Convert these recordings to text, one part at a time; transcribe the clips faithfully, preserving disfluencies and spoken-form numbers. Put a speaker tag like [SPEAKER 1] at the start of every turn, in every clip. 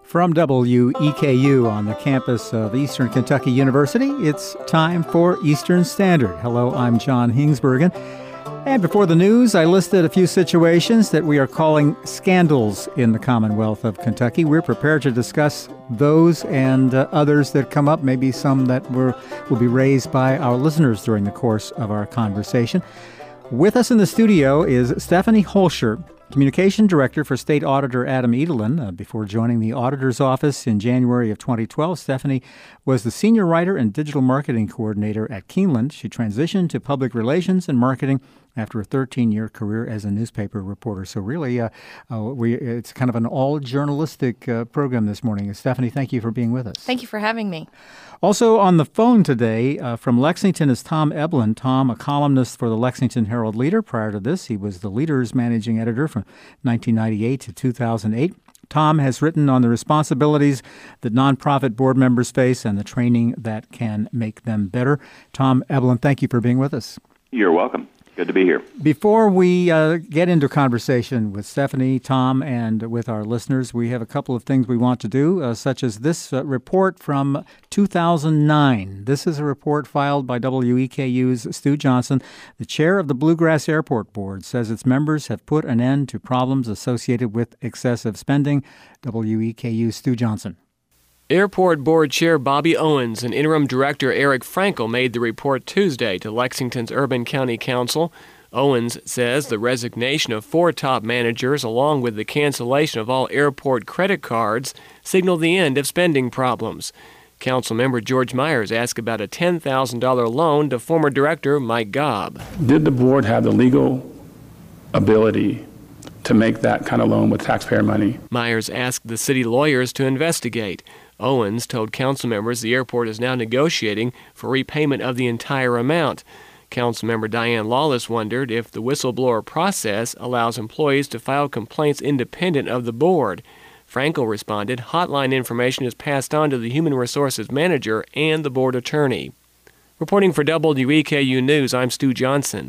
[SPEAKER 1] From W E K U on the campus of Eastern Kentucky University, it's time for Eastern Standard. Hello, I'm John Hingsbergen. And before the news, I listed a few situations that we are calling scandals in the Commonwealth of Kentucky. We're prepared to discuss those and uh, others that come up, maybe some that were, will be raised by our listeners during the course of our conversation. With us in the studio is Stephanie Holscher, Communication Director for State Auditor Adam Edelin. Uh, before joining the Auditor's Office in January of twenty twelve, Stephanie was the Senior Writer and Digital Marketing Coordinator at Keeneland. She transitioned to Public Relations and Marketing after a thirteen-year career as a newspaper reporter. So really, uh, uh, we, it's kind of an all-journalistic uh, program this morning. Stephanie, thank you for being with us.
[SPEAKER 2] Thank you for having me.
[SPEAKER 1] Also on the phone today uh, from Lexington is Tom Eblin. Tom, a columnist for the Lexington Herald-Leader. Prior to this, he was the Leader's managing editor from nineteen ninety-eight to two thousand eight. Tom has written on the responsibilities that nonprofit board members face and the training that can make them better. Tom Eblin, thank you for being with us.
[SPEAKER 3] You're welcome. Good to be here.
[SPEAKER 1] Before we uh, get into conversation with Stephanie, Tom, and with our listeners, we have a couple of things we want to do, uh, such as this uh, report from two thousand nine. This is a report filed by W E K U's Stu Johnson. The chair of the Bluegrass Airport Board says its members have put an end to problems associated with excessive spending. W E K U's Stu Johnson.
[SPEAKER 4] Airport Board Chair Bobby Owens and Interim Director Eric Frankel made the report Tuesday to Lexington's Urban County Council. Owens says the resignation of four top managers, along with the cancellation of all airport credit cards, signal the end of spending problems. Councilmember George Myers asked about a ten thousand dollars loan to former director Mike Gobb.
[SPEAKER 5] Did the board have the legal ability to make that kind of loan with taxpayer money?
[SPEAKER 4] Myers asked the city lawyers to investigate. Owens told council members the airport is now negotiating for repayment of the entire amount. Councilmember Diane Lawless wondered if the whistleblower process allows employees to file complaints independent of the board. Frankel responded, hotline information is passed on to the human resources manager and the board attorney. Reporting for W E K U News, I'm Stu Johnson.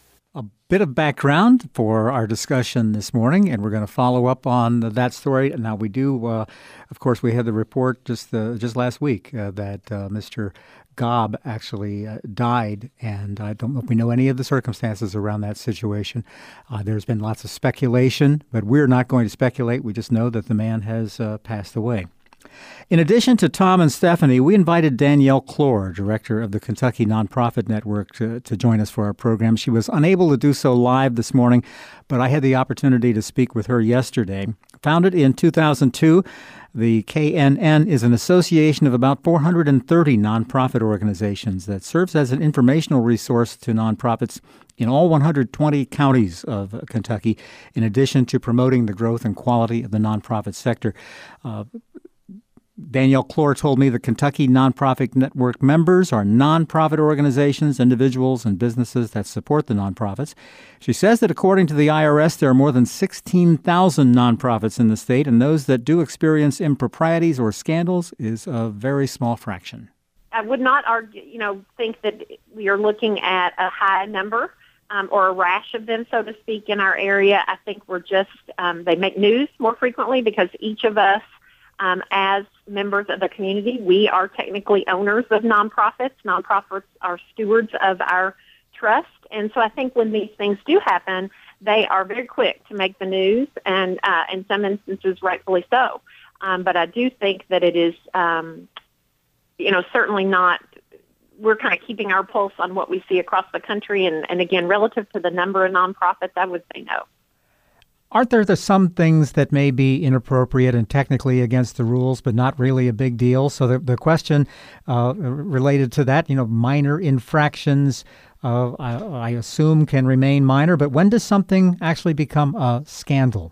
[SPEAKER 1] A bit of background for our discussion this morning, and we're going to follow up on that story. Now, we do, uh, of course, we had the report just uh, just last week uh, that uh, Mister Gobb actually uh, died, and I don't know if we know any of the circumstances around that situation. Uh, there's been lots of speculation, but we're not going to speculate. We just know that the man has uh, passed away. In addition to Tom and Stephanie, we invited Danielle Clore, director of the Kentucky Nonprofit Network, to, to join us for our program. She was unable to do so live this morning, but I had the opportunity to speak with her yesterday. Founded in two thousand two, the K N N is an association of about four hundred thirty nonprofit organizations that serves as an informational resource to nonprofits in all one hundred twenty counties of Kentucky, in addition to promoting the growth and quality of the nonprofit sector. Uh, Danielle Clore told me the Kentucky Nonprofit Network members are nonprofit organizations, individuals, and businesses that support the nonprofits. She says that according to the I R S, there are more than sixteen thousand nonprofits in the state, and those that do experience improprieties or scandals is a very small fraction.
[SPEAKER 6] I would not argue, you know, think that we are looking at a high number um, or a rash of them, so to speak, in our area. I think we're just, um, they make news more frequently because each of us, Um, as members of the community, we are technically owners of nonprofits. Nonprofits are stewards of our trust. And so I think when these things do happen, they are very quick to make the news, and uh, in some instances, rightfully so. Um, but I do think that it is, um, you know, certainly not, we're kind of keeping our pulse on what we see across the country. And, and again, relative to the number of nonprofits, I would say no.
[SPEAKER 1] Aren't there the, some things that may be inappropriate and technically against the rules, but not really a big deal? So the, the question uh, related to that, you know, minor infractions, uh, I, I assume can remain minor, but when does something actually become a scandal?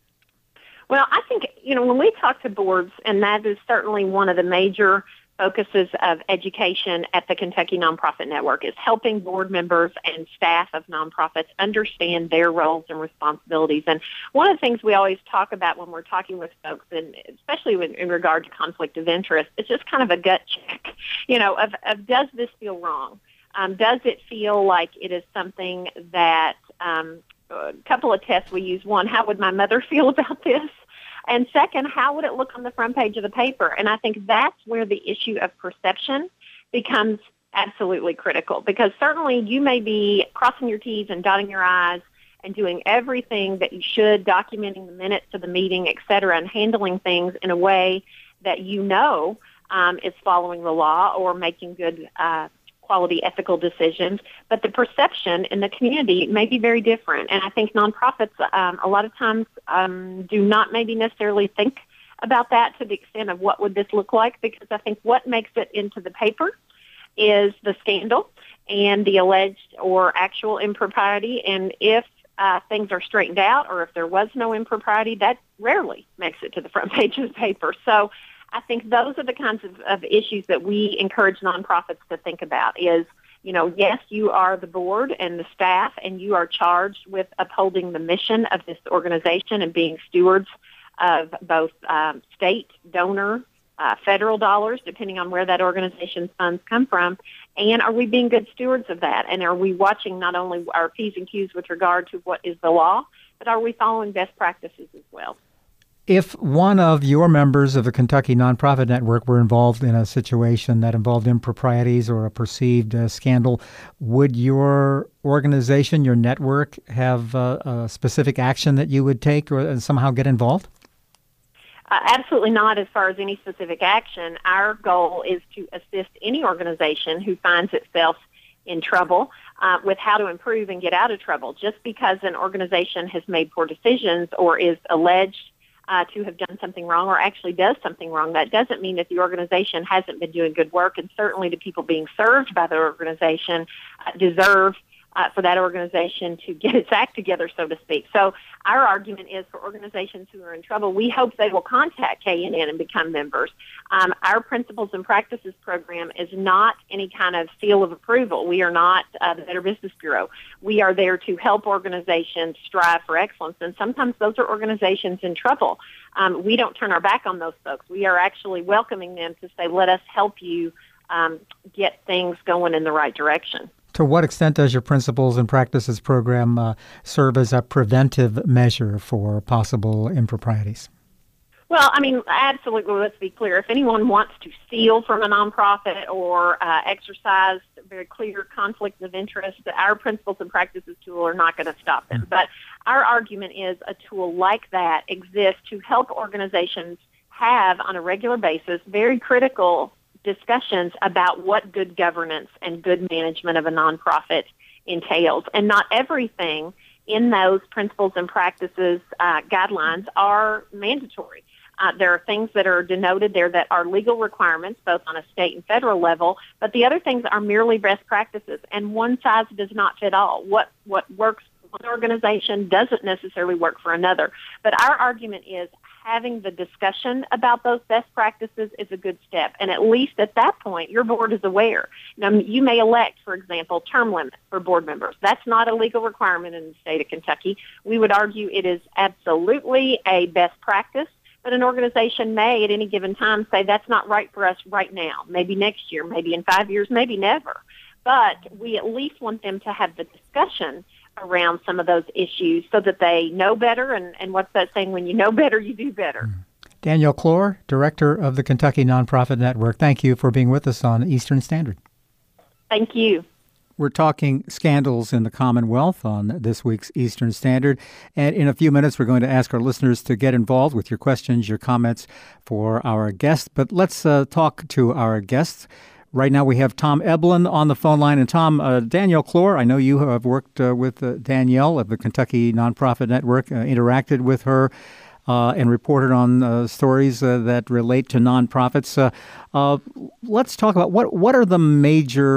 [SPEAKER 6] Well, I think, you know, when we talk to boards, and that is certainly one of the major focuses of education at the Kentucky Nonprofit Network, is helping board members and staff of nonprofits understand their roles and responsibilities. And one of the things we always talk about when we're talking with folks, and especially in, in regard to conflict of interest, is just kind of a gut check, you know, of, of does this feel wrong? Um, does it feel like it is something that, um, a couple of tests we use. One, how would my mother feel about this? And second, how would it look on the front page of the paper? And I think that's where the issue of perception becomes absolutely critical, because certainly you may be crossing your T's and dotting your I's and doing everything that you should, documenting the minutes of the meeting, et cetera, and handling things in a way that you know um, is following the law or making good uh, quality ethical decisions. But the perception in the community may be very different. And I think nonprofits um, a lot of times um, do not maybe necessarily think about that to the extent of what would this look like, because I think what makes it into the paper is the scandal and the alleged or actual impropriety. And if uh, things are straightened out, or if there was no impropriety, that rarely makes it to the front page of the paper. So I think those are the kinds of, of issues that we encourage nonprofits to think about is, you know, yes, you are the board and the staff, and you are charged with upholding the mission of this organization and being stewards of both um, state, donor, Uh, federal dollars, depending on where that organization's funds come from. And are we being good stewards of that? And are we watching not only our P's and Q's with regard to what is the law, but are we following best practices as well?
[SPEAKER 1] If one of your members of the Kentucky Nonprofit Network were involved in a situation that involved improprieties or a perceived uh, scandal, would your organization, your network, have uh, a specific action that you would take or uh, somehow get involved?
[SPEAKER 6] Uh, absolutely not as far as any specific action. Our goal is to assist any organization who finds itself in trouble uh, with how to improve and get out of trouble. Just because an organization has made poor decisions or is alleged uh, to have done something wrong or actually does something wrong, that doesn't mean that the organization hasn't been doing good work, and certainly the people being served by the organization uh, deserve Uh, for that organization to get its act together, so to speak. So our argument is for organizations who are in trouble, we hope they will contact K N N and become members. Um, our Principles and Practices program is not any kind of seal of approval. We are not uh, the Better Business Bureau. We are there to help organizations strive for excellence, and sometimes those are organizations in trouble. Um, we don't turn our back on those folks. We are actually welcoming them to say, let us help you um, get things going in the right direction.
[SPEAKER 1] To what extent does your Principles and Practices program uh, serve as a preventive measure for possible improprieties?
[SPEAKER 6] Well, I mean, absolutely, let's be clear. If anyone wants to steal from a nonprofit or uh, exercise very clear conflict of interest, our Principles and Practices tool are not going to stop them. But our argument is a tool like that exists to help organizations have, on a regular basis, very critical discussions about what good governance and good management of a nonprofit entails. And not everything in those Principles and Practices uh, guidelines are mandatory. Uh, there are things that are denoted there that are legal requirements, both on a state and federal level, but the other things are merely best practices, and one size does not fit all. What what works for one organization doesn't necessarily work for another. But our argument is having the discussion about those best practices is a good step. And at least at that point, your board is aware. Now, you may elect, for example, term limits for board members. That's not a legal requirement in the state of Kentucky. We would argue it is absolutely a best practice, but an organization may at any given time say that's not right for us right now, maybe next year, maybe in five years, maybe never. But we at least want them to have the discussion around some of those issues so that they know better. And, and what's that saying? When you know better, you do better.
[SPEAKER 1] Danielle Clore, Director of the Kentucky Nonprofit Network, thank you for being with us on Eastern Standard.
[SPEAKER 6] Thank you.
[SPEAKER 1] We're talking scandals in the Commonwealth on this week's Eastern Standard. And in a few minutes, we're going to ask our listeners to get involved with your questions, your comments for our guests. But let's uh, talk to our guests. Right now we have Tom Eblin on the phone line. And Tom, uh, Danielle Clore, I know you have worked uh, with uh, Danielle of the Kentucky Nonprofit Network, uh, interacted with her uh, and reported on uh, stories uh, that relate to nonprofits. Uh, uh, let's talk about what, what are the major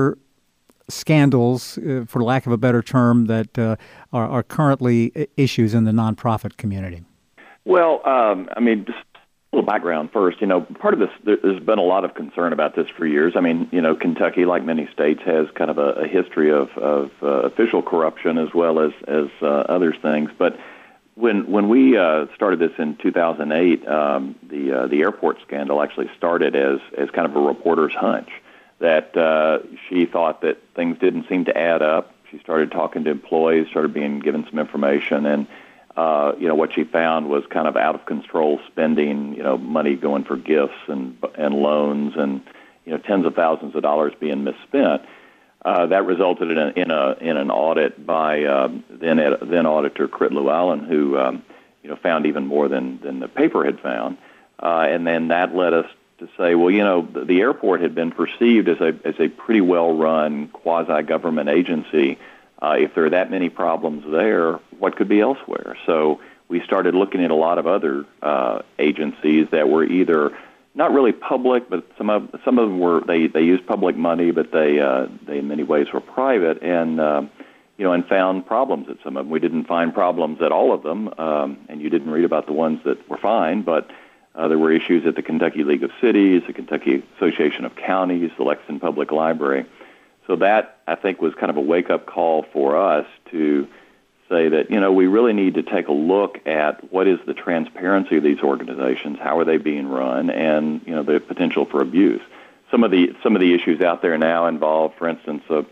[SPEAKER 1] scandals, uh, for lack of a better term, that uh, are, are currently issues in the nonprofit community?
[SPEAKER 3] Well, um, I mean, just a little background first. You know, part of this, there's been a lot of concern about this for years. I mean, you know, Kentucky, like many states, has kind of a, a history of, of uh, official corruption as well as, as uh, other things. But when when we uh, started this in two thousand eight, um, the uh, the airport scandal actually started as, as kind of a reporter's hunch that uh, she thought that things didn't seem to add up. She started talking to employees, started being given some information, and uh, you know, what she found was kind of out of control spending, you know, money going for gifts and and loans and, you know, tens of thousands of dollars being misspent. Uh, that resulted in a, in a in an audit by um, then then auditor Crit Llewellyn, who um, you know found even more than than the paper had found, uh, and then that led us to say, well, you know, the, the airport had been perceived as a as a pretty well run quasi government agency. Uh, if there are that many problems there, what could be elsewhere? So we started looking at a lot of other uh, agencies that were either not really public, but some of some of them were they, they used public money, but they uh, they in many ways were private, and uh, you know, and found problems at some of them. We didn't find problems at all of them, um, and you didn't read about the ones that were fine, but uh, there were issues at the Kentucky League of Cities, the Kentucky Association of Counties, the Lexington Public Library. So that, I think, was kind of a wake-up call for us to say that, you know, we really need to take a look at what is the transparency of these organizations, how are they being run, and, you know, the potential for abuse. Some of the some of the issues out there now involve, for instance, uh,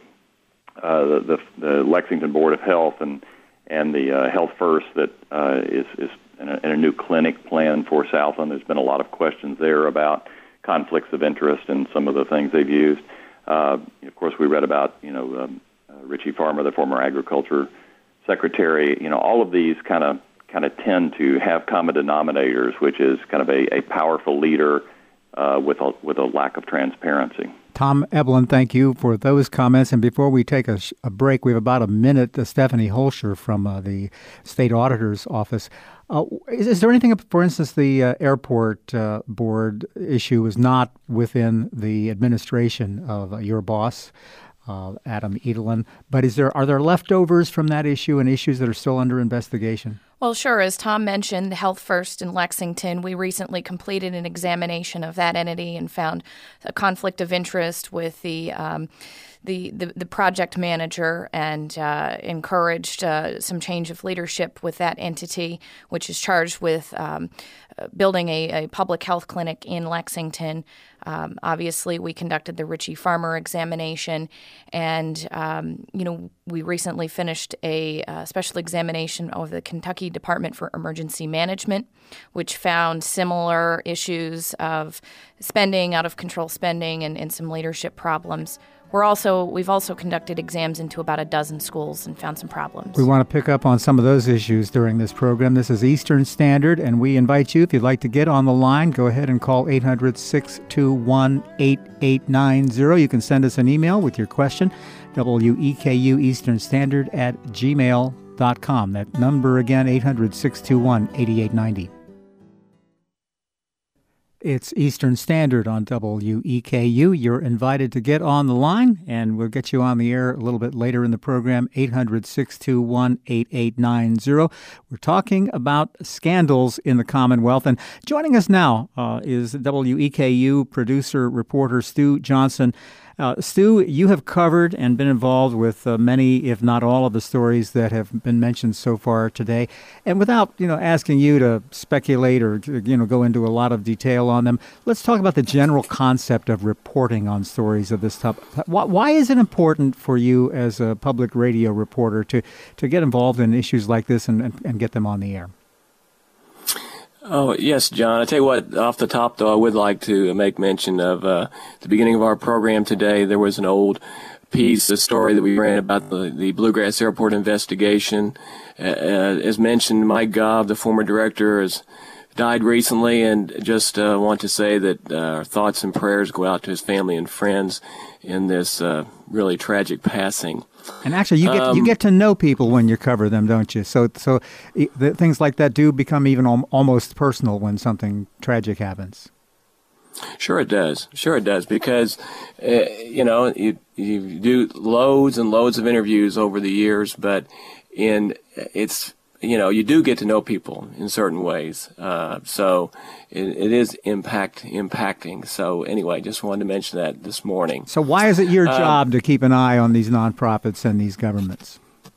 [SPEAKER 3] uh, the, the the Lexington Board of Health and and the uh, Health First that uh, is is in a, in a new clinic plan for Southland. There's been a lot of questions there about conflicts of interest and some of the things they've used. Uh, of course, we read about, you know, um, uh, Richie Farmer, the former agriculture secretary. You know, all of these kind of kind of tend to have common denominators, which is kind of a, a powerful leader uh, with a with a lack of transparency.
[SPEAKER 1] Tom Eblin, thank you for those comments. And before we take a, sh- a break, we have about a minute. Uh, Stephanie Holscher from uh, the State Auditor's Office. Uh, is, is there anything, for instance, the uh, airport uh, board issue is not within the administration of uh, your boss, uh, Adam Edelin, but is there are there leftovers from that issue and issues that are still under investigation?
[SPEAKER 2] Well, sure. As Tom mentioned, Health First in Lexington, we recently completed an examination of that entity and found a conflict of interest with the um, the, the, the project manager and uh, encouraged uh, some change of leadership with that entity, which is charged with um, building a, a public health clinic in Lexington. Um, obviously, we conducted the Richie Farmer examination, and um, you know we recently finished a uh, special examination of the Kentucky Department for Emergency Management, which found similar issues of spending, out of control spending, and, and some leadership problems. We're also we've also conducted exams into about a dozen schools and found some problems.
[SPEAKER 1] We want to pick up on some of those issues during this program. This is Eastern Standard, and we invite you, if you'd like to get on the line, go ahead and call eight hundred, six two one, eight eight nine zero. You can send us an email with your question, W E K U Eastern Standard at gmail dot com. That number again, eight hundred, six two one, eight eight nine zero. It's Eastern Standard on W E K U. You're invited to get on the line, and we'll get you on the air a little bit later in the program, eight hundred, six two one, eight eight nine zero. We're talking about scandals in the Commonwealth, and joining us now uh, is W E K U producer, reporter Stu Johnson. Uh, Stu, you have covered and been involved with uh, many, if not all, of the stories that have been mentioned so far today. And without, you know, asking you to speculate or, you know, go into a lot of detail on them, let's talk about the general concept of reporting on stories of this type. Why, why is it important for you as a public radio reporter to, to get involved in issues like this and, and, and get them on the air?
[SPEAKER 4] Oh, yes, John. I tell you what, off the top, though, I would like to make mention of uh, the beginning of our program today. There was an old piece, a story that we ran about the, the Bluegrass Airport investigation. Uh, as mentioned, Mike Gobb, the former director, has died recently, and just uh, want to say that uh, our thoughts and prayers go out to his family and friends in this uh, really tragic passing.
[SPEAKER 1] And actually, you get um, you get to know people when you cover them, don't you? So, so the, things like that do become even al- almost personal when something tragic happens.
[SPEAKER 4] Sure, it does. Sure, it does. Because uh, you know, you you do loads and loads of interviews over the years, but in it's you know you do get to know people in certain ways. Uh, so it, it is impact impacting. So anyway, just wanted to mention that this morning.
[SPEAKER 1] So why is it your
[SPEAKER 4] um,
[SPEAKER 1] job to keep an eye on these nonprofits and these governments?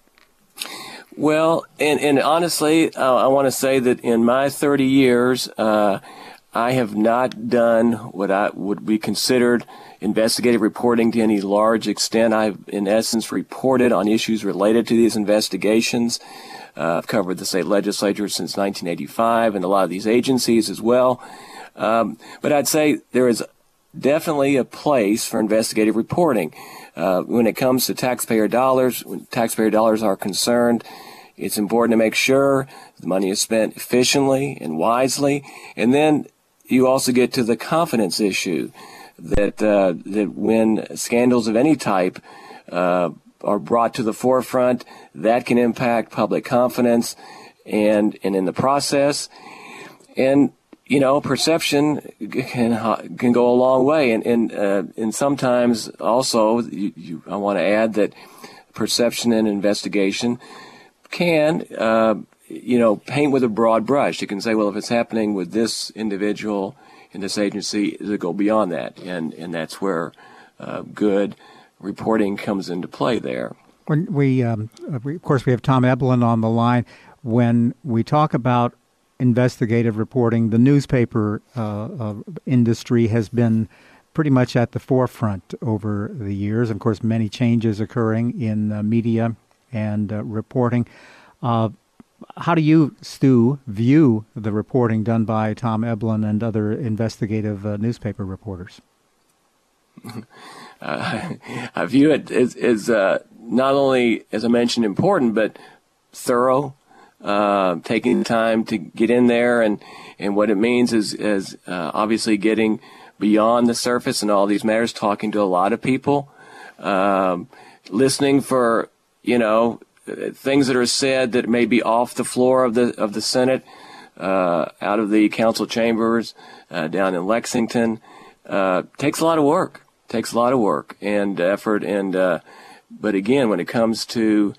[SPEAKER 4] Well, and, and honestly, uh, I want to say that in my thirty years, uh, I have not done what I would be considered investigative reporting to any large extent. I've, in essence, reported on issues related to these investigations. Uh, I've covered the state legislature since nineteen eighty-five and a lot of these agencies as well. Um, but I'd say there is definitely a place for investigative reporting. Uh, when it comes to taxpayer dollars, when taxpayer dollars are concerned, it's important to make sure the money is spent efficiently and wisely. And then you also get to the confidence issue that uh, that when scandals of any type uh, are brought to the forefront, that can impact public confidence and and in the process. And you know, perception can can go a long way, and and uh, and sometimes also, you, you, I want to add that perception and investigation can, uh, you know, paint with a broad brush. You can say, well, if it's happening with this individual in this agency, does it go beyond that? And and that's where uh, good reporting comes into play there.
[SPEAKER 1] When we, um, we, of course, we have Tom Eblen on the line. When we talk about investigative reporting, the newspaper uh, uh, industry has been pretty much at the forefront over the years. Of course, many changes occurring in uh, media and uh, reporting. Uh, how do you, Stu, view the reporting done by Tom Eblen and other investigative uh, newspaper reporters?
[SPEAKER 4] Uh, I view it as, as uh, not only, as I mentioned, important, but thorough. Uh, taking time to get in there, and, and what it means is, is uh, obviously getting beyond the surface in all these matters, talking to a lot of people, um, listening for, you know, things that are said that may be off the floor of the of the Senate, uh, out of the council chambers, uh, down in Lexington. Uh, takes a lot of work. Takes a lot of work and effort, and uh, but again, when it comes to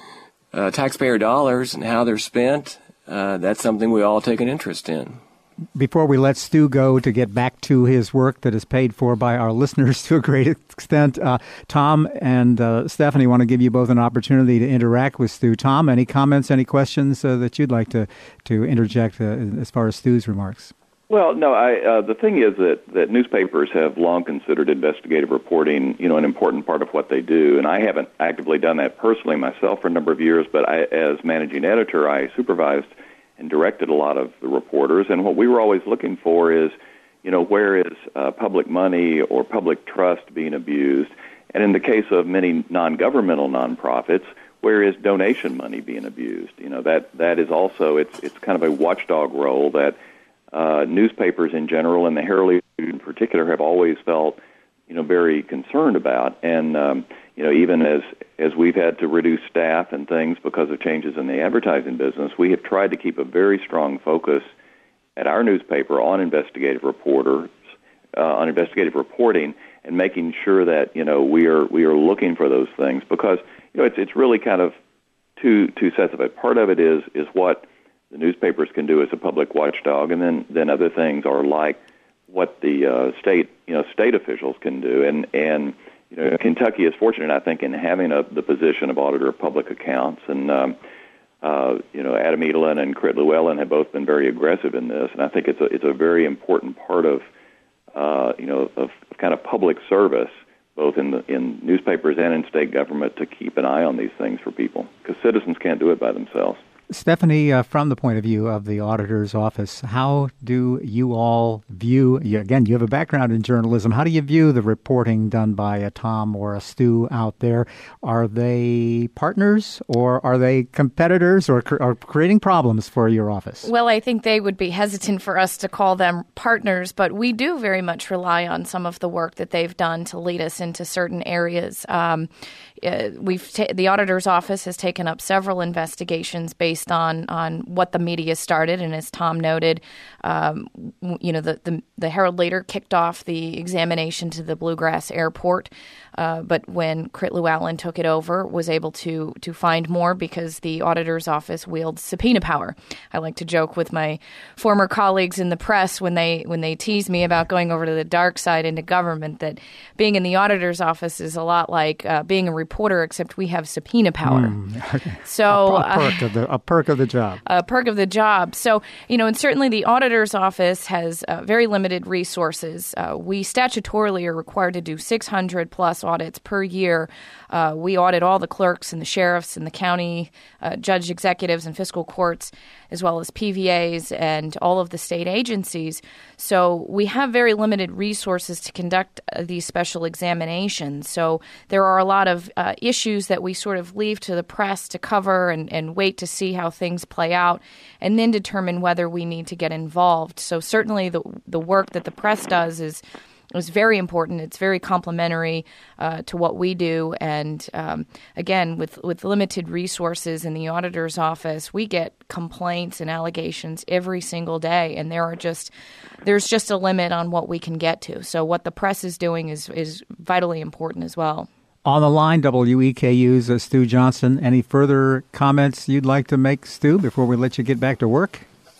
[SPEAKER 4] Uh, taxpayer dollars and how they're spent, uh, that's something we all take an interest in.
[SPEAKER 1] Before we let Stu go to get back to his work that is paid for by our listeners to a great extent, uh, Tom and uh, Stephanie want to give you both an opportunity to interact with Stu. Tom, any comments, any questions uh, that you'd like to, to interject uh, as far as Stu's remarks?
[SPEAKER 3] Well, no, I, uh, the thing is that, that newspapers have long considered investigative reporting, you know, an important part of what they do, and I haven't actively done that personally myself for a number of years, but I, as managing editor, I supervised and directed a lot of the reporters, and what we were always looking for is, you know, where is uh, public money or public trust being abused, and in the case of many non-governmental nonprofits, where is donation money being abused? You know, that that is also, it's it's kind of a watchdog role that Uh, newspapers in general and the Herald in particular have always felt, you know, very concerned about. And, um, you know, even as, as we've had to reduce staff and things because of changes in the advertising business, we have tried to keep a very strong focus at our newspaper on investigative reporters, uh, on investigative reporting, and making sure that, you know, we are we are looking for those things because, you know, it's it's really kind of two two sets of it. Part of it is is what the newspapers can do as a public watchdog, and then, then other things are like what the uh, state, you know, state officials can do. And, and you know, Kentucky is fortunate, I think, in having a, the position of auditor of public accounts. And, um, uh, you know, Adam Edelin and Crit Llewellyn have both been very aggressive in this, and I think it's a, it's a very important part of, uh, you know, of, of kind of public service, both in the, in newspapers and in state government, to keep an eye on these things for people, because citizens can't do it by themselves.
[SPEAKER 1] Stephanie, uh, from the point of view of the auditor's office, how do you all view, you, again, you have a background in journalism, how do you view the reporting done by a Tom or a Stu out there? Are they partners or are they competitors or cr- are creating problems for your office?
[SPEAKER 2] Well, I think they would be hesitant for us to call them partners, but we do very much rely on some of the work that they've done to lead us into certain areas. Um, uh, we've ta- the auditor's office has taken up several investigations based on on what the media started, and as Tom noted, um, you know, the, the the Herald later kicked off the examination to the Bluegrass Airport, uh, but when Crit Llewellyn took it over, was able to to find more because the auditor's office wields subpoena power. I like to joke with my former colleagues in the press when they when they tease me about going over to the dark side into government that being in the auditor's office is a lot like uh, being a reporter, except we have subpoena power.
[SPEAKER 1] Mm, okay.
[SPEAKER 2] So
[SPEAKER 1] a, a perk of the a perk of the job.
[SPEAKER 2] A perk of the job. So, you know, and certainly the auditor's office has uh, very limited resources. Uh, we statutorily are required to do six hundred plus audits per year. Uh, we audit all the clerks and the sheriffs and the county uh, judge executives and fiscal courts, as well as P V As and all of the state agencies. So we have very limited resources to conduct uh, these special examinations. So there are a lot of uh, issues that we sort of leave to the press to cover and, and wait to see how things play out, and then determine whether we need to get involved. So certainly the the work that the press does is is very important. It's very complementary uh, to what we do. And um, again, with, with limited resources in the auditor's office, we get complaints and allegations every single day, and there are just there's just a limit on what we can get to. So what the press is doing is is vitally important as well.
[SPEAKER 1] On the line, W E K U's uh, Stu Johnson. Any further comments you'd like to make, Stu, before we let you get back to work?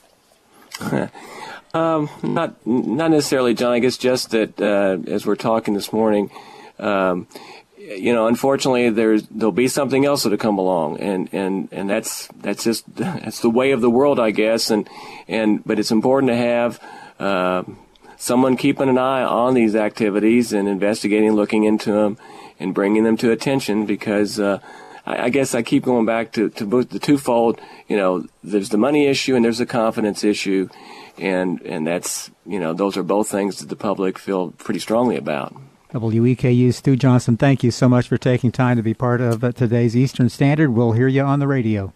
[SPEAKER 4] Um, not not necessarily, John. I guess just that uh, as we're talking this morning, um, you know, unfortunately, there's there'll be something else that'll come along, and, and, and that's that's just that's the way of the world, I guess. And and but it's important to have uh, someone keeping an eye on these activities and investigating, looking into them, and bringing them to attention, because uh, I, I guess I keep going back to to both the twofold. You know, there's the money issue and there's the confidence issue. And and that's, you know, those are both things that the public feel pretty strongly about.
[SPEAKER 1] W E K U's Stu Johnson, thank you so much for taking time to be part of uh, today's Eastern Standard. We'll hear you on the radio.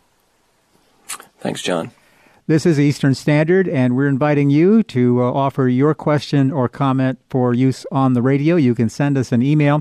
[SPEAKER 4] Thanks, John.
[SPEAKER 1] This is Eastern Standard, and we're inviting you to uh, offer your question or comment for use on the radio. You can send us an email,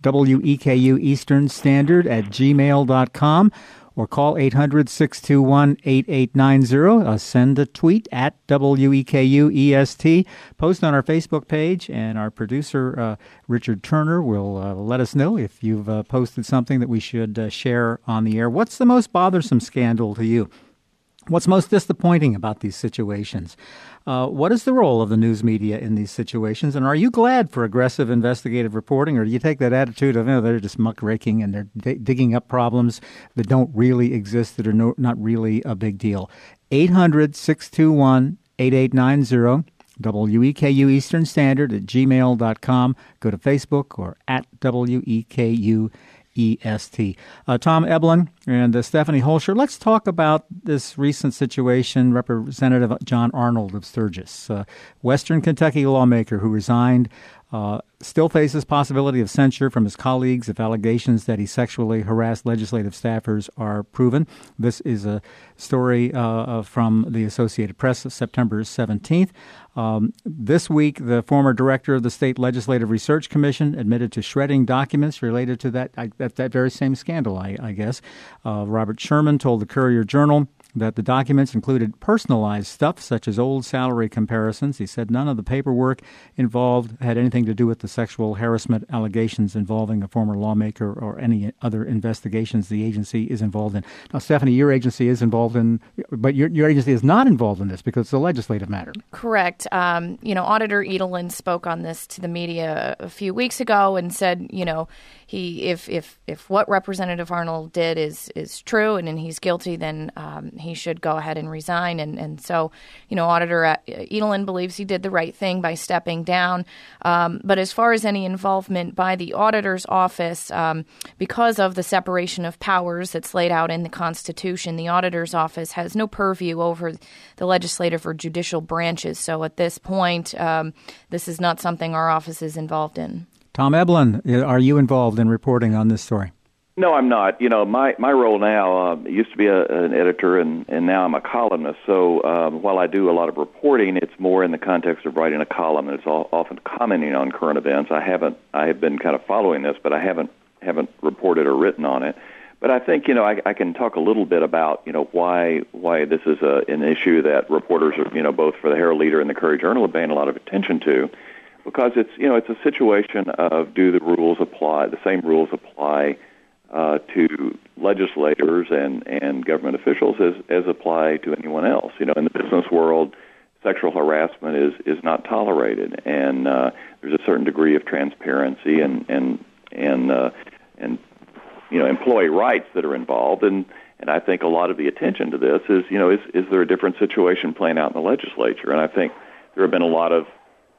[SPEAKER 1] W E K U Eastern Standard at gmail dot com. Or call eight hundred, six two one, eight eight nine zero. Uh, send a tweet at W E K U E S T. Post on our Facebook page, and our producer, uh, Richard Turner, will uh, let us know if you've uh, posted something that we should uh, share on the air. What's the most bothersome scandal to you? What's most disappointing about these situations? Uh, what is the role of the news media in these situations? And are you glad for aggressive investigative reporting, or do you take that attitude of, you know, they're just muckraking and they're d- digging up problems that don't really exist, that are no, not really a big deal? eight hundred, six two one, eight eight nine zero, W E K U Eastern Standard at gmail dot com. Go to Facebook or at W E K U E S T. Uh, Tom Eblin and uh, Stephanie Holscher, let's talk about this recent situation. Representative John Arnold of Sturgis, uh, Western Kentucky lawmaker who resigned, uh, still faces possibility of censure from his colleagues if allegations that he sexually harassed legislative staffers are proven. This is a story uh, from the Associated Press of September seventeenth. Um, this week, the former director of the State Legislative Research Commission admitted to shredding documents related to that I, that, that very same scandal, I, I guess. Uh, Robert Sherman told the Courier-Journal that the documents included personalized stuff, such as old salary comparisons. He said none of the paperwork involved had anything to do with the sexual harassment allegations involving a former lawmaker or any other investigations the agency is involved in. Now, Stephanie, your agency is involved in, but your, your agency is not involved in this because it's a legislative matter.
[SPEAKER 2] Correct. Um, you know, Auditor Edelin spoke on this to the media a few weeks ago and said, you know, he if if if what Representative Arnold did is is true and, and he's guilty, then um, he should go ahead and resign. And, and so, you know, Auditor Edelin believes he did the right thing by stepping down. Um, but as far as any involvement by the auditor's office, um, because of the separation of powers that's laid out in the Constitution, the auditor's office has no purview over the legislative or judicial branches. So at this point, um, this is not something our office is involved in.
[SPEAKER 1] Tom Eblin, are you involved in reporting on this story?
[SPEAKER 3] No, I'm not. You know, my, my role now, uh, used to be a, an editor, and, and now I'm a columnist. So um, while I do a lot of reporting, it's more in the context of writing a column, and it's all, often commenting on current events. I haven't, I have been kind of following this, but I haven't haven't reported or written on it. But I think, you know, I, I can talk a little bit about, you know, why why this is a, an issue that reporters are, you know, both for the Herald Leader and the Courier-Journal are paying a lot of attention to, because it's, you know, it's a situation of do the rules apply, the same rules apply uh, to legislators and, and government officials as, as apply to anyone else. You know, in the business world, sexual harassment is, is not tolerated, and uh, there's a certain degree of transparency and and and uh, and you know, employee rights that are involved, and, and I think a lot of the attention to this is, you know, is, is there a different situation playing out in the legislature? And I think there have been a lot of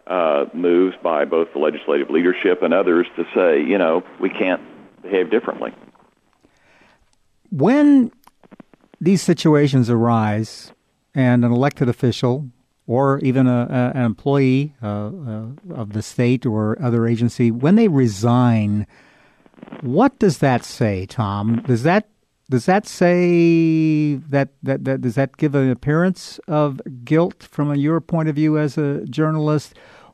[SPEAKER 3] uh, moves by both the legislative leadership and others to say, you know, we can't behave differently.
[SPEAKER 1] When these situations arise and an elected official or even a, a, an employee uh, uh, of the state or other agency, when they resign, what does that say, Tom? Does that does that say that, that, that does that give an appearance of guilt from your point of view as a journalist,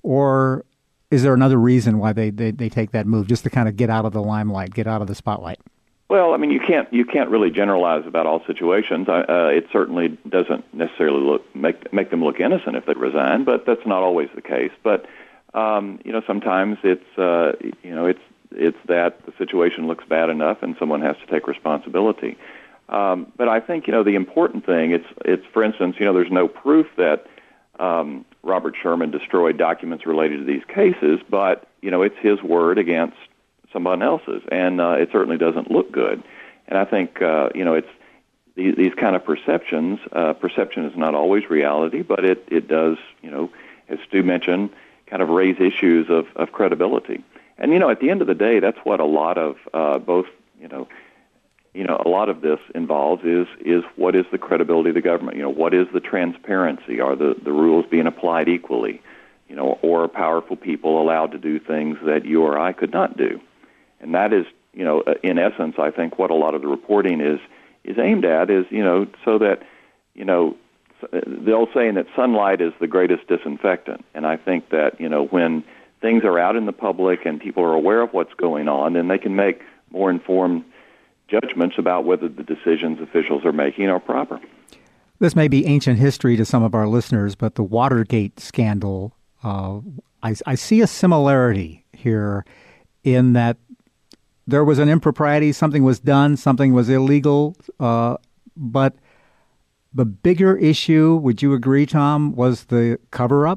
[SPEAKER 1] or is there another reason why they, they, they take that move, just to kind of get out of the limelight, get out of the spotlight?
[SPEAKER 3] Well, I mean, you can't you can't really generalize about all situations. Uh, it certainly doesn't necessarily look make make them look innocent if they resign, but that's not always the case. But um, you know, sometimes it's uh, you know it's it's that the situation looks bad enough and someone has to take responsibility. Um, but I think you know the important thing it's it's for instance you know there's no proof that um, Robert Sherman destroyed documents related to these cases, but you know it's his word against someone else's, and uh, it certainly doesn't look good. And I think, uh, you know, it's these, these kind of perceptions, uh, perception is not always reality, but it, it does, you know, as Stu mentioned, kind of raise issues of, of credibility. And, you know, at the end of the day, that's what a lot of uh, both, you know, you know, a lot of this involves is is what is the credibility of the government? You know, what is the transparency? Are the, the rules being applied equally? You know, or are powerful people allowed to do things that you or I could not do? And that is, you know, in essence, I think what a lot of the reporting is is aimed at is, you know, so that, you know, the old saying that sunlight is the greatest disinfectant. And I think that, you know, when things are out in the public and people are aware of what's going on, then they can make more informed judgments about whether the decisions officials are making are proper.
[SPEAKER 1] This may be ancient history to some of our listeners, but the Watergate scandal, uh, I, I see a similarity here in that there was an impropriety, something was done, something was illegal, uh, but the bigger issue, would you agree, Tom, was the cover-up?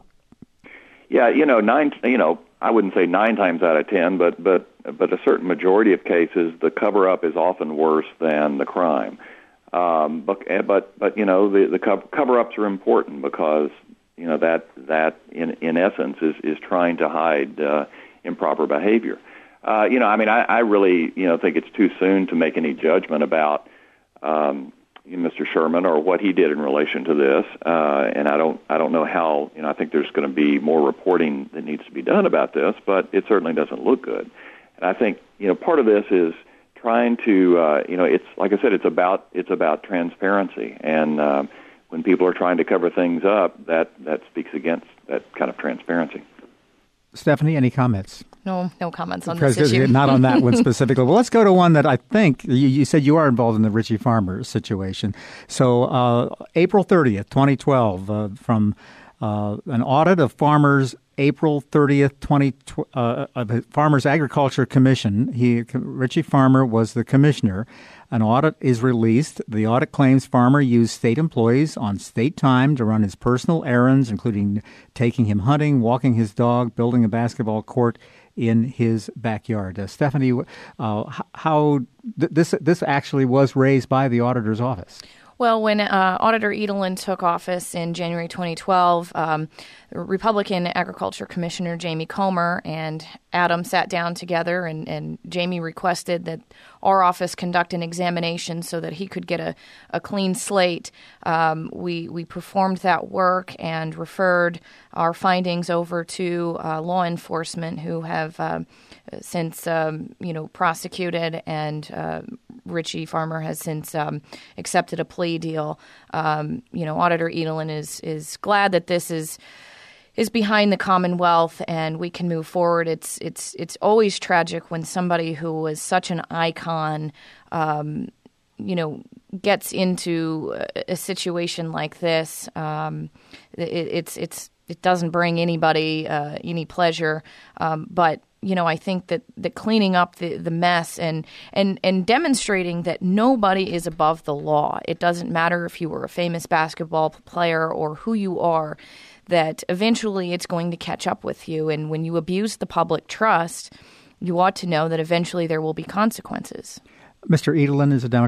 [SPEAKER 3] Yeah, you know, nine. You know, I wouldn't say nine times out of ten, but but but a certain majority of cases, the cover-up is often worse than the crime. Um, but but but you know, the the cover-ups are important because you know that that in in essence is is trying to hide uh, improper behavior. Uh, you know, I mean, I, I really, you know, think it's too soon to make any judgment about um, Mister Sherman or what he did in relation to this. Uh, and I don't, I don't know how. You know, I think there's going to be more reporting that needs to be done about this, but it certainly doesn't look good. And I think, you know, part of this is trying to, uh, you know, it's like I said, it's about it's about transparency. And um, when people are trying to cover things up, that that speaks against that kind of transparency.
[SPEAKER 1] Stephanie, any comments?
[SPEAKER 2] No, no comments on
[SPEAKER 1] because,
[SPEAKER 2] this issue.
[SPEAKER 1] Not on that one specifically. Well, let's go to one that I think you, you said you are involved in the Richie Farmer situation. So uh, April thirtieth, twenty twelve, uh, from uh, an audit of Farmers April thirtieth, twenty twelve, uh, of Farmers Agriculture Commission. He, Richie Farmer was the commissioner. An audit is released. The audit claims Farmer used state employees on state time to run his personal errands, including taking him hunting, walking his dog, building a basketball court in his backyard. Uh, Stephanie, uh, how th- this this actually was raised by the auditor's office?
[SPEAKER 2] Well, when uh, Auditor Edelin took office in January twenty twelve, um, Republican Agriculture Commissioner Jamie Comer and Adam sat down together, and, and Jamie requested that our office conduct an examination so that he could get a, a clean slate. Um, we we performed that work and referred our findings over to uh, law enforcement, who have uh, since um, you know prosecuted, and uh, Richie Farmer has since um, accepted a plea deal. Um, you know, Auditor Edelin is is glad that this is. is behind the Commonwealth, and we can move forward. It's it's it's always tragic when somebody who was such an icon, um, you know, gets into a, a situation like this. Um, it, it's it's it doesn't bring anybody uh, any pleasure, um, but. You know, I think that, that cleaning up the, the mess and, and, and demonstrating that nobody is above the law. It doesn't matter if you were a famous basketball player or who you are, that eventually it's going to catch up with you. And when you abuse the public trust, you ought to know that eventually there will be consequences.
[SPEAKER 1] Mister Edelin is a Democrat?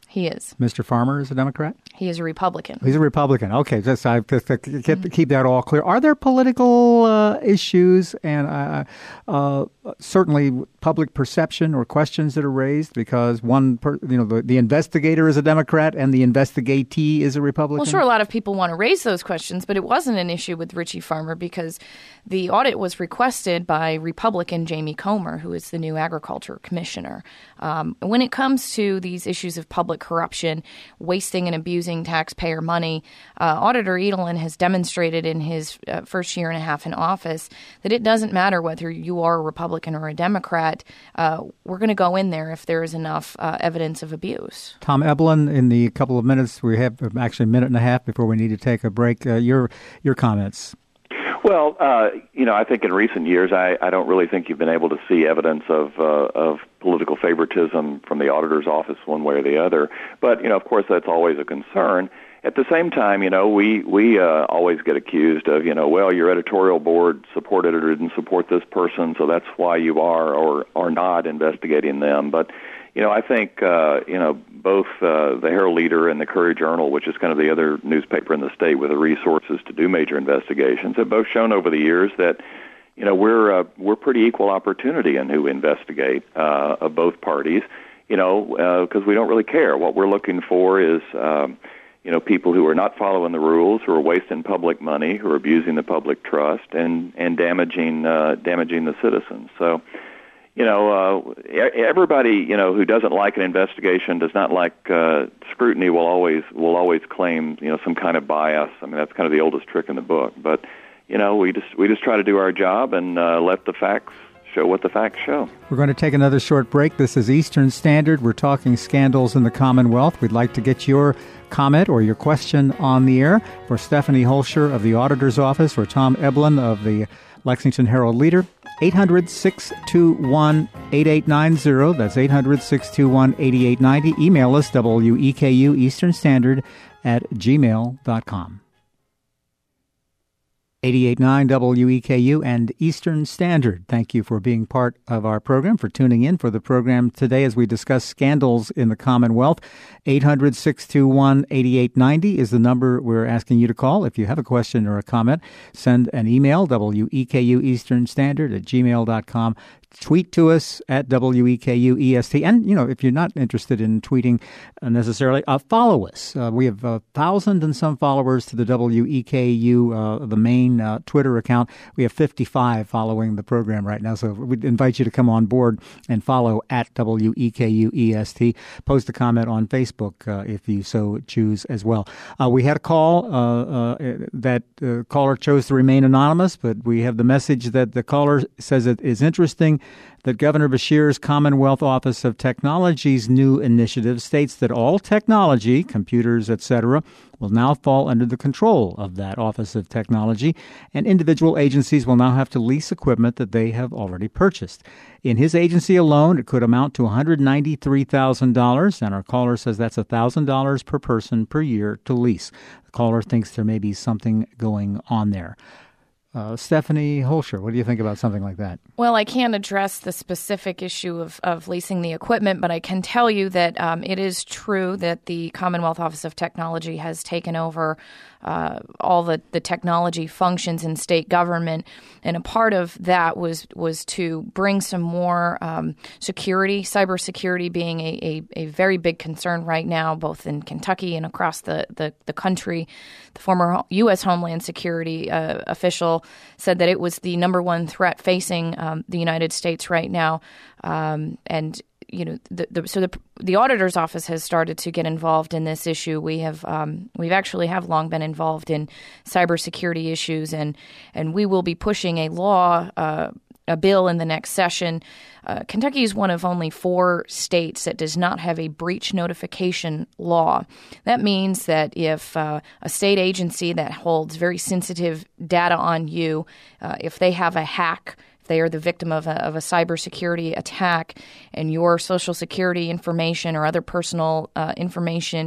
[SPEAKER 2] He is.
[SPEAKER 1] Mister Farmer is a Democrat?
[SPEAKER 2] He is a Republican.
[SPEAKER 1] He's a Republican. Okay, just I to, to keep, mm-hmm. keep that all clear. Are there political uh, issues and uh, uh, certainly public perception or questions that are raised because one, per, you know, the, the investigator is a Democrat and the investigatee is a Republican?
[SPEAKER 2] Well, sure, a lot of people want to raise those questions, but it wasn't an issue with Richie Farmer because the audit was requested by Republican Jamie Comer, who is the new agriculture commissioner. Um, when it comes to these issues of public corruption, wasting and abusing taxpayer money, uh, Auditor Edelin has demonstrated in his uh, first year and a half in office that it doesn't matter whether you are a Republican or a Democrat. Uh, we're going to go in there if there is enough uh, evidence of abuse.
[SPEAKER 1] Tom Eblin, in the couple of minutes we have, actually a minute and a half before we need to take a break, uh, your your comments.
[SPEAKER 3] Well, uh, you know, I think in recent years, I, I don't really think you've been able to see evidence of uh, of political favoritism from the auditor's office one way or the other. But, you know, of course, that's always a concern. At the same time, you know, we, we uh, always get accused of, you know, well, your editorial board supported or didn't support this person, so that's why you are or are not investigating them. But, you know, I think, uh, you know, both uh, the Herald-Leader and the Courier-Journal, which is kind of the other newspaper in the state with the resources to do major investigations, have both shown over the years that, you know, we're uh, we're pretty equal opportunity in who we investigate uh, of both parties, you know, because uh, we don't really care. What we're looking for is, um, you know, people who are not following the rules, who are wasting public money, who are abusing the public trust, and and damaging uh, damaging the citizens. So, you know, uh, everybody, you know, who doesn't like an investigation, does not like uh, scrutiny, will always will always claim, you know, some kind of bias. I mean, that's kind of the oldest trick in the book. But, you know, we just we just try to do our job and uh, let the facts show what the facts show.
[SPEAKER 1] We're going to take another short break. This is Eastern Standard. We're talking scandals in the Commonwealth. We'd like to get your comment or your question on the air for Stephanie Holscher of the Auditor's Office or Tom Eblin of the Lexington Herald-Leader. eight hundred, six two one, eight eight nine zero. That's eight hundred, six two one, eight eight nine zero. Email us, W E K U Eastern Standard at gmail dot com. eighty-eight point nine W E K U and Eastern Standard. Thank you for being part of our program, for tuning in for the program today as we discuss scandals in the Commonwealth. eight hundred, six two one, eight eight nine zero is the number we're asking you to call. If you have a question or a comment, send an email, W E K U Eastern Standard at gmail dot com. Tweet to us at W E K U E S T. And, you know, if you're not interested in tweeting necessarily, uh, follow us. Uh, we have a thousand and some followers to the W E K U, uh, the main uh, Twitter account. We have fifty-five following the program right now. So we'd invite you to come on board and follow at W E K U E S T. Post a comment on Facebook uh, if you so choose as well. Uh, we had a call. Uh, uh, that uh, caller chose to remain anonymous, but we have the message that the caller says it is interesting that Governor Beshear's Commonwealth Office of Technology's new initiative states that all technology, computers, et cetera, will now fall under the control of that Office of Technology, and individual agencies will now have to lease equipment that they have already purchased. In his agency alone, it could amount to one hundred ninety-three thousand dollars, and our caller says that's one thousand dollars per person per year to lease. The caller thinks there may be something going on there. Uh, Stephanie Holscher, what do you think about something like that?
[SPEAKER 2] Well, I can't address the specific issue of, of leasing the equipment, but I can tell you that um, it is true that the Commonwealth Office of Technology has taken over uh, all the, the technology functions in state government, and a part of that was was to bring some more um, security, cybersecurity being a, a, a very big concern right now, both in Kentucky and across the, the, the country. The former U S Homeland Security uh, official said that it was the number one threat facing um, the United States right now, um, and you know, the, the, so the the auditor's office has started to get involved in this issue. We have um, we've actually have long been involved in cybersecurity issues, and and we will be pushing a law. Uh, a bill in the next session. Uh, Kentucky is one of only four states that does not have a breach notification law. That means that if uh, a state agency that holds very sensitive data on you, uh, if they have a hack, if they are the victim of a, of a cybersecurity attack, and your Social Security information or other personal uh, information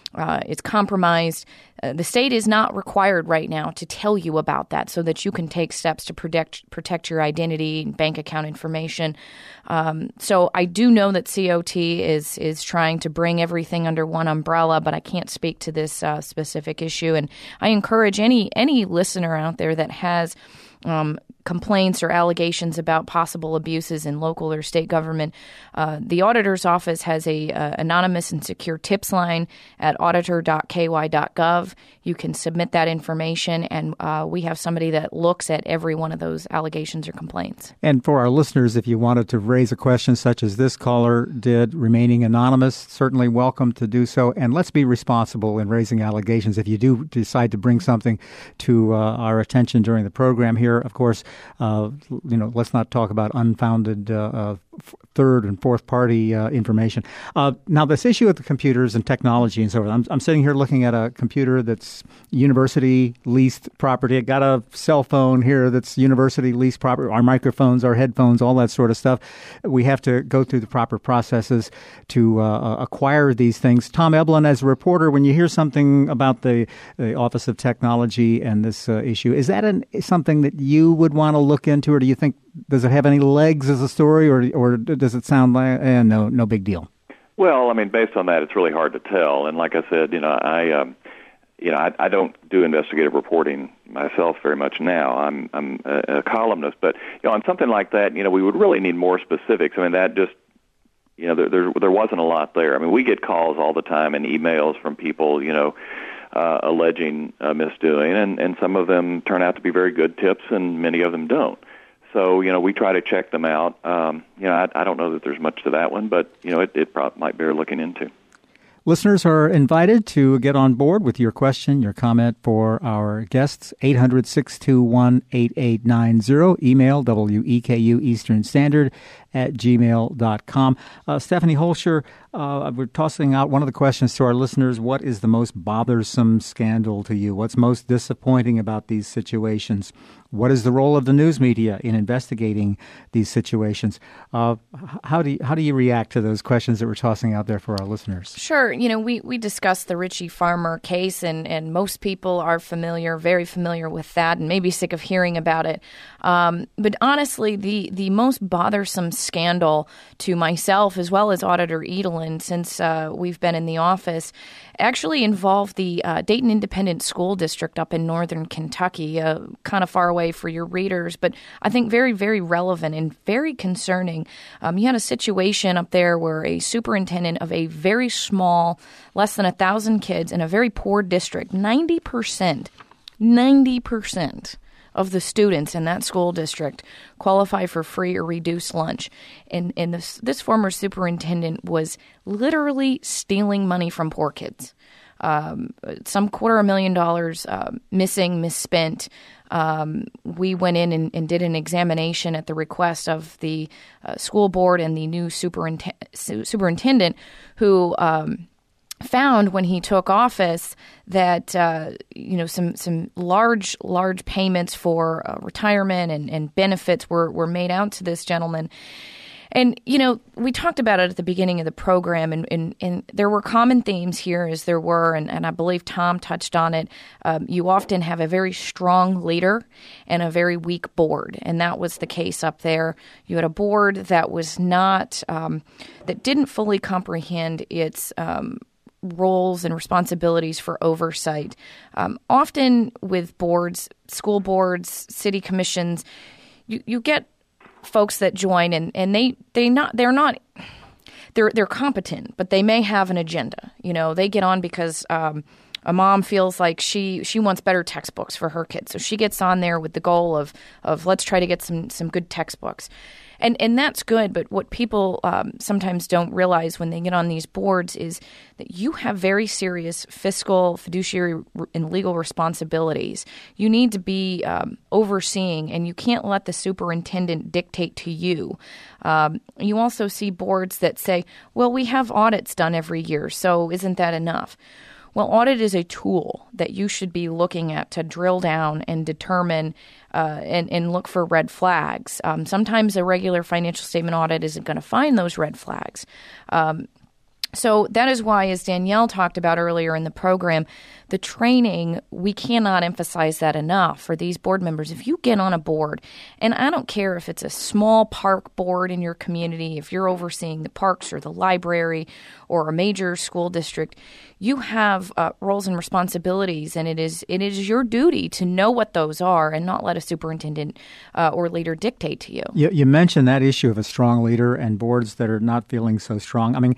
[SPEAKER 2] uh, it's compromised. Uh, the state is not required right now to tell you about that so that you can take steps to protect protect your identity and bank account information. Um, so I do know that C O T is is trying to bring everything under one umbrella, but I can't speak to this uh, specific issue. And I encourage any any listener out there that has um, complaints or allegations about possible abuses in local or state government. Uh, the auditor's office has a uh, anonymous and secure tips line at auditor dot k y dot gov. You can submit that information, and uh, we have somebody that looks at every one of those allegations or complaints.
[SPEAKER 1] And for our listeners, if you wanted to raise a question such as this caller did, remaining anonymous, certainly welcome to do so. And let's be responsible in raising allegations. If you do decide to bring something to uh, our attention during the program here, of course, uh, you know, let's not talk about unfounded uh, uh, third and fourth party uh, information. Uh, now, this issue with the computers and technology and so on, I'm, I'm sitting here looking at a computer that's university leased property. I got a cell phone here that's university leased property, our microphones, our headphones, all that sort of stuff. We have to go through the proper processes to uh, acquire these things. Tom Eblin, as a reporter, when you hear something about the, the Office of Technology and this uh, issue, is that an, something that you would want to look into, or do you think, does it have any legs as a story, or or does it sound like, eh, no, no big deal?
[SPEAKER 3] Well, I mean, based on that, it's really hard to tell. And like I said, you know, I, um, you know, I, I don't do investigative reporting myself very much now. I'm I'm a, a columnist, but you know, on something like that, you know, we would really need more specifics. I mean, that just, you know, there there, there wasn't a lot there. I mean, we get calls all the time and emails from people, you know, uh, alleging uh, misdoing, and and some of them turn out to be very good tips, and many of them don't. So, you know, we try to check them out. Um, you know, I, I don't know that there's much to that one, but, you know, it, it probably might bear looking into.
[SPEAKER 1] Listeners are invited to get on board with your question, your comment for our guests. eight hundred, six two one, eight eight nine zero. Email W E K U Eastern Standard at gmail dot com. Uh, Stephanie Holscher, uh, we're tossing out one of the questions to our listeners. What is the most bothersome scandal to you? What's most disappointing about these situations? What is the role of the news media in investigating these situations? Uh, how do you, how do you react to those questions that we're tossing out there for our listeners?
[SPEAKER 2] Sure. You know, we, we discussed the Richie Farmer case, and, and most people are familiar, very familiar with that, and maybe sick of hearing about it. Um, but honestly, the, the most bothersome scandal to myself, as well as Auditor Edelin, since uh, we've been in the office, actually involved the uh, Dayton Independent School District up in northern Kentucky, uh, kind of far away for your readers, but I think very, very relevant and very concerning. Um, you had a situation up there where a superintendent of a very small, less than a thousand kids in a very poor district, ninety percent, ninety percent of the students in that school district qualify for free or reduced lunch. And, and this, this former superintendent was literally stealing money from poor kids. Um, some quarter a million dollars uh, missing, misspent. Um, we went in and, and did an examination at the request of the uh, school board and the new superinte- superintendent who um, found when he took office that, uh, you know, some, some large, large payments for uh, retirement and, and benefits were, were made out to this gentleman. And, you know, we talked about it at the beginning of the program, and, and, and there were common themes here as there were, and, and I believe Tom touched on it. Um, you often have a very strong leader and a very weak board, and that was the case up there. You had a board that was not, um, that didn't fully comprehend its um, roles and responsibilities for oversight. Um, often with boards, school boards, city commissions, you, you get folks that join and, and they they not they're not they're they're competent, but they may have an agenda. You know, they get on because um, a mom feels like she she wants better textbooks for her kids, so she gets on there with the goal of of let's try to get some some good textbooks. And and that's good, but what people um, sometimes don't realize when they get on these boards is that you have very serious fiscal, fiduciary, and legal responsibilities. You need to be um, overseeing, and you can't let the superintendent dictate to you. Um, you also see boards that say, well, we have audits done every year, so isn't that enough? Well, audit is a tool that you should be looking at to drill down and determine uh, and, and look for red flags. Um, sometimes a regular financial statement audit isn't going to find those red flags. Um, So that is why, as Danielle talked about earlier in the program, the training, we cannot emphasize that enough for these board members. If you get on a board, and I don't care if it's a small park board in your community, if you're overseeing the parks or the library or a major school district, you have uh, roles and responsibilities, and it is it is your duty to know what those are and not let a superintendent uh, or leader dictate to you.
[SPEAKER 1] you. You mentioned that issue of a strong leader and boards that are not feeling so strong. I mean,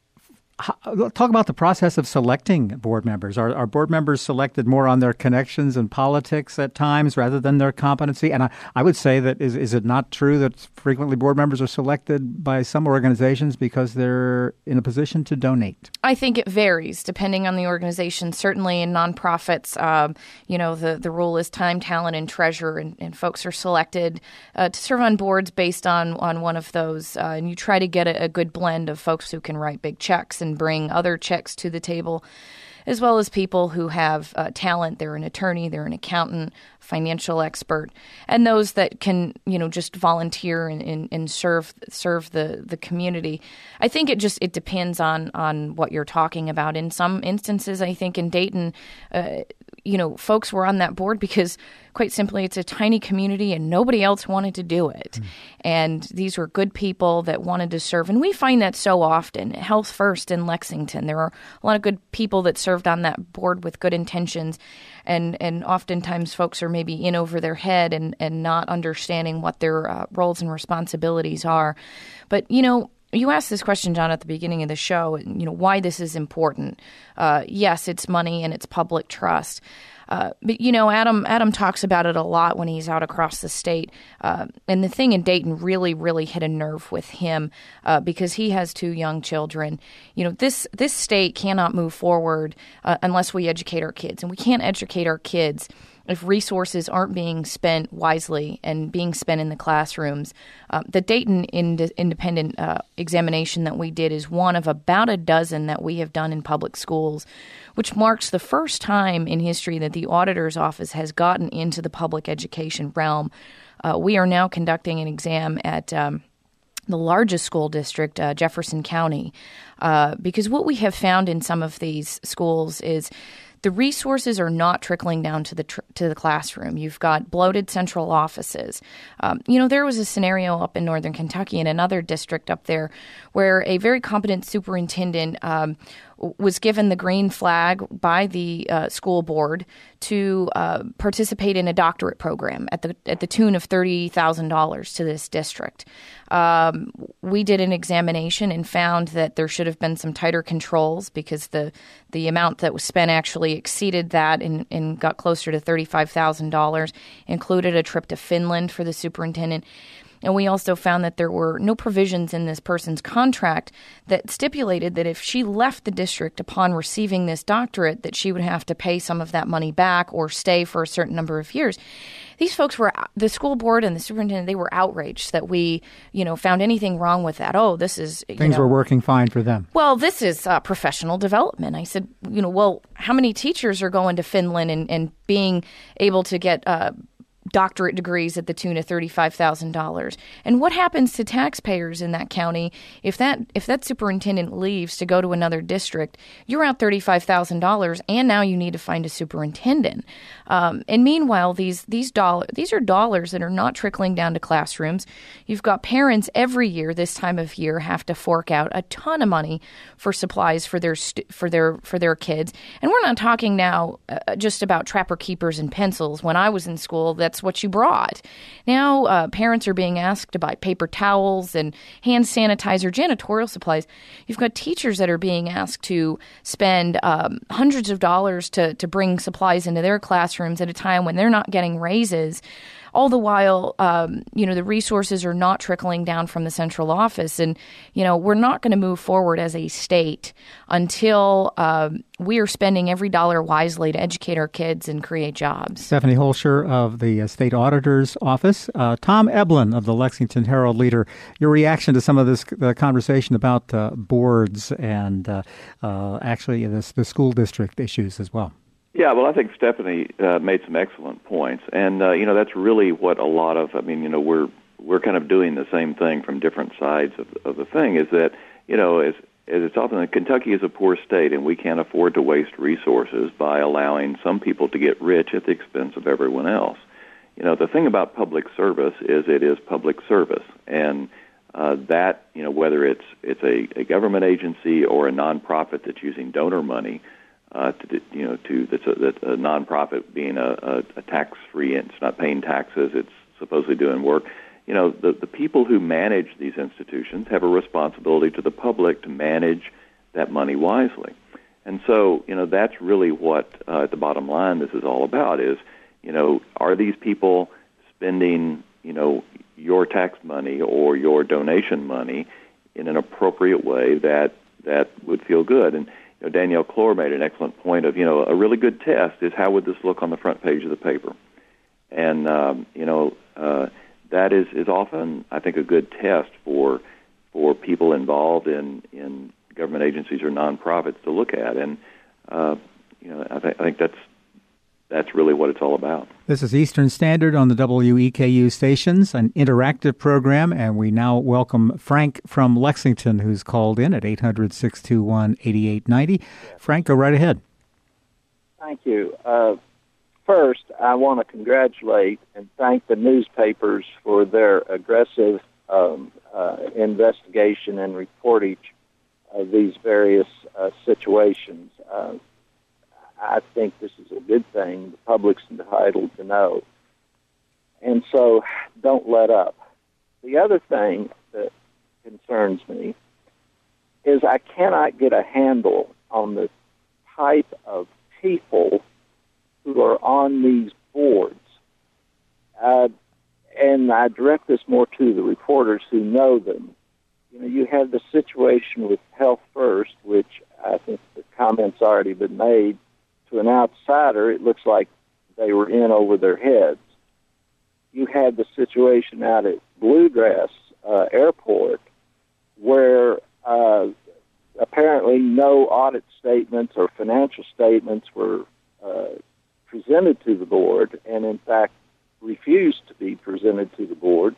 [SPEAKER 1] talk about the process of selecting board members. Are, are board members selected more on their connections and politics at times rather than their competency? And I, I would say that is, is it not true that frequently board members are selected by some organizations because they're in a position to donate?
[SPEAKER 2] I think it varies depending on the organization. Certainly in nonprofits, um, you know, the, the rule is time, talent, and treasure, and, and folks are selected uh, to serve on boards based on, on one of those. Uh, and you try to get a, a good blend of folks who can write big checks and bring other checks to the table, as well as people who have uh, talent. They're an attorney, they're an accountant, financial expert, and those that can, you know, just volunteer and, and, and serve serve the, the community. I think it just it depends on on what you're talking about. In some instances, I think in Dayton, uh, you know, folks were on that board because, quite simply, it's a tiny community and nobody else wanted to do it. Mm. And these were good people that wanted to serve. And we find that so often. Health First in Lexington, there are a lot of good people that served on that board with good intentions. And, and oftentimes folks are maybe in over their head and, and not understanding what their uh, roles and responsibilities are. But, you know, you asked this question, John, at the beginning of the show, you know, why this is important. Uh, yes, it's money and it's public trust. Uh, but, you know, Adam Adam talks about it a lot when he's out across the state. Uh, and the thing in Dayton really, really hit a nerve with him uh, because he has two young children. You know, this this state cannot move forward uh, unless we educate our kids. And we can't educate our kids if resources aren't being spent wisely and being spent in the classrooms. Uh, the Dayton ind- independent uh, examination that we did is one of about a dozen that we have done in public schools, which marks the first time in history that the auditor's office has gotten into the public education realm. Uh, we are now conducting an exam at um, the largest school district, uh, Jefferson County, uh, because what we have found in some of these schools is the resources are not trickling down to the tr- to the classroom. You've got bloated central offices. Um, you know, there was a scenario up in northern Kentucky in another district up there where a very competent superintendent um, was given the green flag by the uh, school board to uh, participate in a doctorate program at the at the tune of thirty thousand dollars to this district. Um, we did an examination and found that there should have been some tighter controls because the the amount that was spent actually exceeded that and, and got closer to thirty-five thousand dollars, included a trip to Finland for the superintendent. And we also found that there were no provisions in this person's contract that stipulated that if she left the district upon receiving this doctorate, that she would have to pay some of that money back or stay for a certain number of years. These folks were, the school board and the superintendent, they were outraged that we, you know, found anything wrong with that. Oh, this is, you
[SPEAKER 1] Things
[SPEAKER 2] know,
[SPEAKER 1] were working fine for them.
[SPEAKER 2] Well, this is uh, professional development. I said, you know, well, how many teachers are going to Finland and, and being able to get uh doctorate degrees at the tune of thirty-five thousand dollars? And what happens to taxpayers in that county if that if that superintendent leaves to go to another district? You're out thirty-five thousand dollars, and now you need to find a superintendent. Um, and meanwhile, these these dollar these are dollars that are not trickling down to classrooms. You've got parents every year this time of year have to fork out a ton of money for supplies for their stu- for their for their kids. And we're not talking now uh, just about trapper keepers and pencils. When I was in school, that That's what you brought. Now uh, parents are being asked to buy paper towels and hand sanitizer, janitorial supplies. You've got teachers that are being asked to spend um, hundreds of dollars to, to bring supplies into their classrooms at a time when they're not getting raises. All the while, um, you know, the resources are not trickling down from the central office. And, you know, we're not going to move forward as a state until um, we are spending every dollar wisely to educate our kids and create jobs.
[SPEAKER 1] Stephanie Holscher of the State Auditor's Office. Uh, Tom Eblin of the Lexington Herald Leader, your reaction to some of this uh, conversation about uh, boards and uh, uh, actually the, the school district issues as well.
[SPEAKER 3] Yeah, well, I think Stephanie uh, made some excellent points, and uh, you know that's really what a lot of. I mean, you know, we're we're kind of doing the same thing from different sides of, of the thing. Is that you know, as it's often Kentucky is a poor state, and we can't afford to waste resources by allowing some people to get rich at the expense of everyone else. You know, the thing about public service is it is public service, and uh, that, you know, whether it's it's a, a government agency or a nonprofit that's using donor money, uh, to you know, to that's a, that's a nonprofit being a, a, a tax-free, it's not paying taxes, it's supposedly doing work. You know, the, the people who manage these institutions have a responsibility to the public to manage that money wisely. And so, you know, that's really what, uh, at the bottom line, this is all about is, you know, are these people spending, you know, your tax money or your donation money in an appropriate way that, that would feel good? And, you know, Danielle Clore made an excellent point of, you know, a really good test is how would this look on the front page of the paper? And, um, you know, uh, that is, is often, I think, a good test for for people involved in, in government agencies or nonprofits to look at, and uh, you know, I, th- I think that's that's really what it's all about.
[SPEAKER 1] This is Eastern Standard on the W E K U stations, an interactive program, and we now welcome Frank from Lexington, who's called in at eight hundred, six two one, eight eight nine zero. Frank, go right ahead.
[SPEAKER 7] Thank you. Uh, First, I want to congratulate and thank the newspapers for their aggressive um, uh, investigation and reportage of these various uh, situations. Uh, I think this is a good thing. The public's entitled to know. And so don't let up. The other thing that concerns me is I cannot get a handle on the type of people who are on these boards. Uh, and I direct this more to the reporters who know them. You know, you have the situation with Health First, which I think the comment's already been made. To an outsider, it looks like they were in over their heads. You had the situation out at Bluegrass uh, Airport where uh, apparently no audit statements or financial statements were uh, presented to the board, and in fact refused to be presented to the board.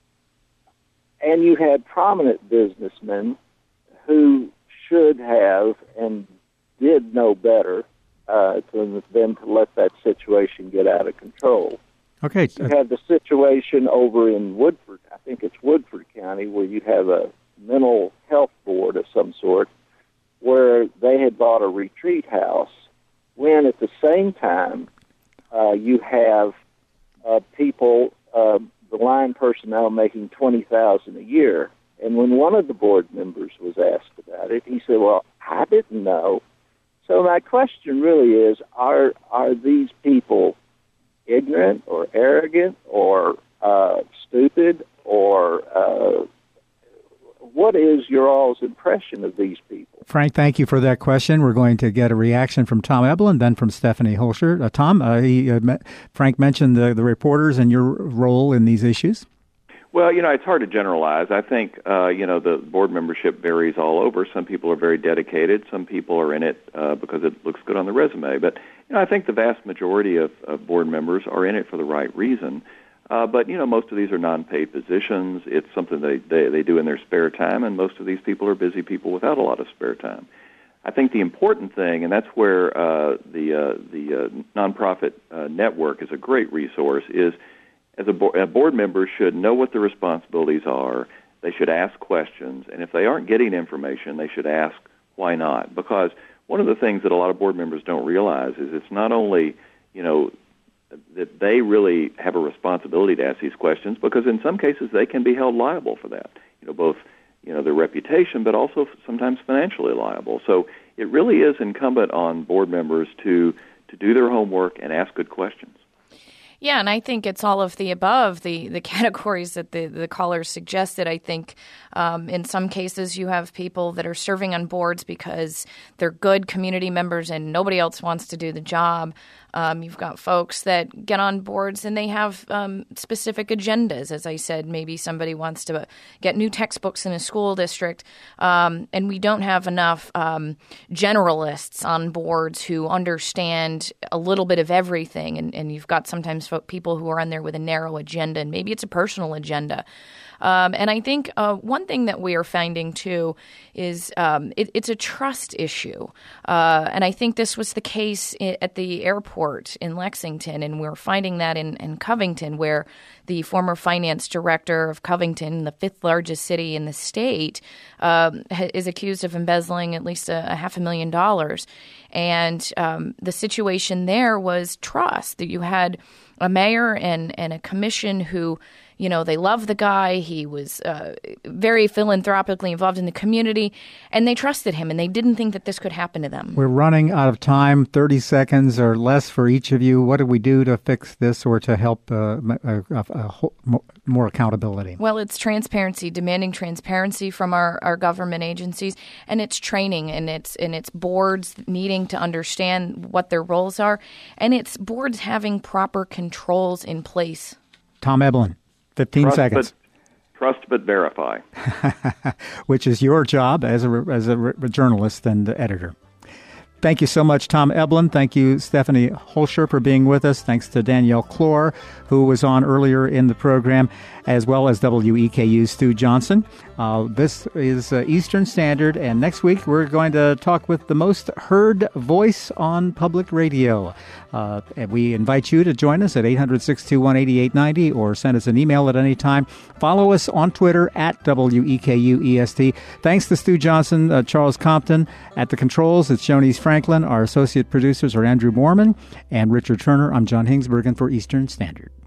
[SPEAKER 7] And you had prominent businessmen who should have and did know better uh, to, than to let that situation get out of control.
[SPEAKER 1] Okay.
[SPEAKER 7] You have the situation over in Woodford, I think it's Woodford County, where you have a mental health board of some sort, where they had bought a retreat house, when at the same time uh, you have uh, people, uh, the line personnel making twenty thousand dollars a year. And when one of the board members was asked about it, he said, well, I didn't know. So my question really is, are are these people ignorant or arrogant or uh, stupid, or uh, what is your all's impression of these people?
[SPEAKER 1] Frank, thank you for that question. We're going to get a reaction from Tom Ebelin, then from Stephanie Holscher. Uh, Tom, uh, he, uh, Frank mentioned the, the reporters and your role in these issues.
[SPEAKER 3] Well, you know, it's hard to generalize. I think, uh, you know, the board membership varies all over. Some people are very dedicated. Some people are in it uh, because it looks good on the resume. But, you know, I think the vast majority of, of board members are in it for the right reason. Uh, but, you know, most of these are non-paid positions. It's something they, they, they do in their spare time, and most of these people are busy people without a lot of spare time. I think the important thing, and that's where uh, the, uh, the uh, nonprofit uh, network is a great resource, is as a, bo- a board member should know what the responsibilities are. They should ask questions, and if they aren't getting information, they should ask why not. Because one of the things that a lot of board members don't realize is it's not only, you know, that they really have a responsibility to ask these questions, because in some cases they can be held liable for that. You know, both, you know, their reputation, but also sometimes financially liable. So it really is incumbent on board members to to do their homework and ask good questions.
[SPEAKER 2] Yeah, and I think it's all of the above, the, the categories that the, the callers suggested. I think um, in some cases you have people that are serving on boards because they're good community members and nobody else wants to do the job. Um, you've got folks that get on boards and they have um, specific agendas. As I said, maybe somebody wants to get new textbooks in a school district, um, and we don't have enough um, generalists on boards who understand a little bit of everything. And, and you've got sometimes folk, people who are on there with a narrow agenda, and maybe it's a personal agenda. Um, and I think uh, one thing that we are finding, too, is um, it, it's a trust issue. Uh, and I think this was the case I- at the airport in Lexington, and we're finding that in, in Covington, where the former finance director of Covington, the fifth largest city in the state, um, ha- is accused of embezzling at least a, a half a million dollars. And um, the situation there was trust, that you had a mayor and, and a commission who, you know, they love the guy. He was uh, very philanthropically involved in the community, and they trusted him, and they didn't think that this could happen to them.
[SPEAKER 1] We're running out of time, thirty seconds or less for each of you. What do we do to fix this or to help uh, a, a, a, more accountability?
[SPEAKER 2] Well, it's transparency, demanding transparency from our, our government agencies, and it's training, and it's and it's boards needing to understand what their roles are, and it's boards having proper controls in place.
[SPEAKER 1] Tom Eblin. fifteen
[SPEAKER 3] trust
[SPEAKER 1] seconds.
[SPEAKER 3] But, trust but verify.
[SPEAKER 1] Which is your job as a, as a, a journalist and editor. Thank you so much, Tom Eblin. Thank you, Stephanie Holscher, for being with us. Thanks to Danielle Clore, who was on earlier in the program, as well as W E K U's Stu Johnson. Uh, this is uh, Eastern Standard, and next week we're going to talk with the most heard voice on public radio. Uh, and we invite you to join us at eight hundred, six two one, eight eight nine zero or send us an email at any time. Follow us on Twitter at W E K U E S T. Thanks to Stu Johnson, uh, Charles Compton. At the controls, it's Jonice Franklin. Our associate producers are Andrew Mormon and Richard Turner. I'm John Hingsbergen for Eastern Standard.